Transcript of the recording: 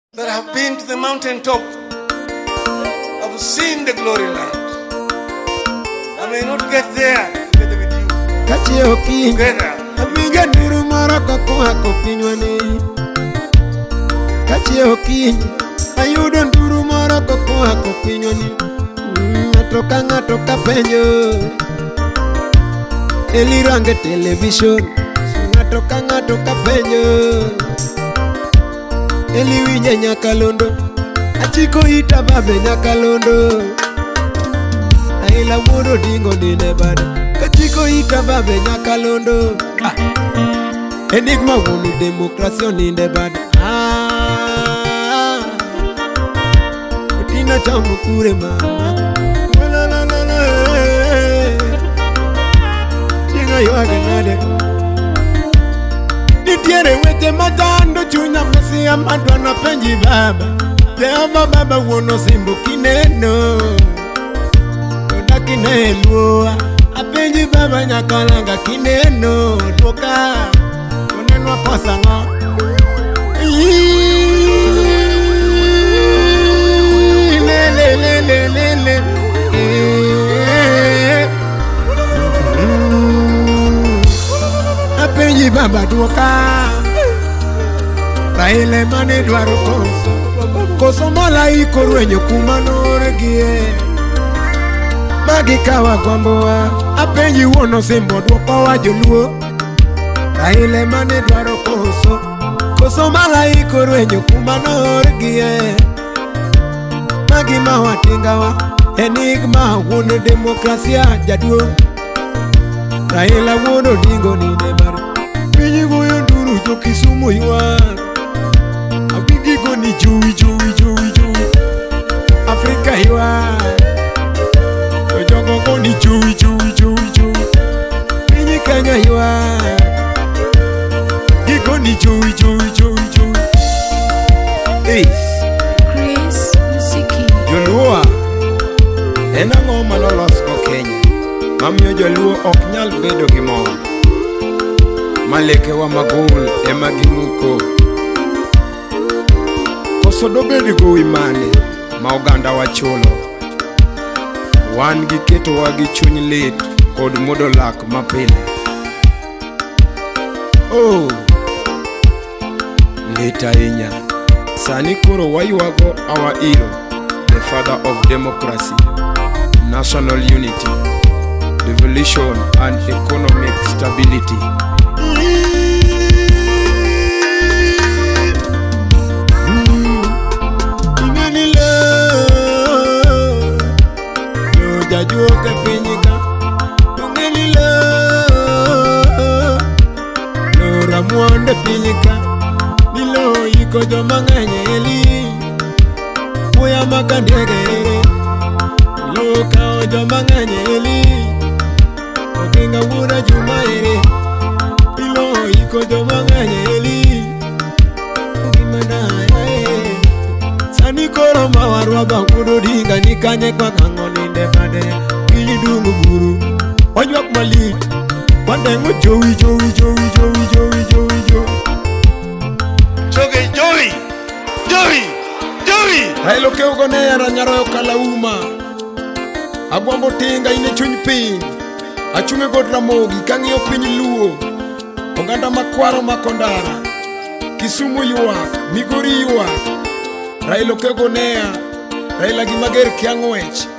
that have been to the mountaintop, have seen the glory land. I may not get there together with you. Together. Amiga nuru maraka kwa kopinywani. Kachi okinyi ayudo nduru maraka kwa kopinywani. Ngatoka penyo elirange television. Ngatoka penyo eliwinye nyakalondo. Achiko ita babe nyakalondo. Aila muro dingo dine bade. Achiko ita babe nyakalondo. Enigma wonu demokrasi oninde bade. Utina chamu kure mama. Chinga yoage nade. Nitiere wete matando chunya mesi amadwa na penji baba. Teama baba wono simbo kineno. Toda kinelua. Apenji baba nyakalanga kineno. Toka unenwa kosa ngo. Lele. Apenji baba toka. Raile mane dwaro koso mala ikorwenyo kumanoregie. Magikawa kwamboa apenji wono simbo dwoko wa joluo. Raile mane dwaro koso mala ikorwenyo kumanoregie. Magima watingawa enigma wone demokrasia jaduo. Raila wono dingo nine bari. Pinyi goyo nduru jo Kisumu yuan. Abigi go ni jui. Afrika yuan. Jojongo go ni jui. Pinyi Kenya yuan. Gigo ni jui. Chris Muziki. Joluo enang'o manolos go Kenya mamiyo joluo ok nyal bedo gi mor. Maleke wa magul ema gimuko. Koso dobedi go imane ma oganda wachulo. Wan gi keto wa gi chuny lit kod modo lak mapile. Lita inya sani koro wayuago our hero, the father of democracy, national unity, devolution and economic stability. Jajuoke pinyika tungelilo Lora muonde pinyika nilo iko joma ng'eny eli Muya makandege Loka o joma ng'eny eli Okinga wura juma ere Nilo iko joma ng'eny eli Sani koro mawarwaga kudo dinga nikanye kwa kangoninde bade. Kili dungu buru wajwak malit Wandengo jowi Choge Joey. Railo ke ugone yara nyaroyo kalauma. Agwambo tinga ine chuny piny. Achunge god Ramogi kang'iyo piny luo. Oganda makwaro makondara. Kisumu yuak, Migori yuak. Railo ke gonea Raila gi mager kiang'wech.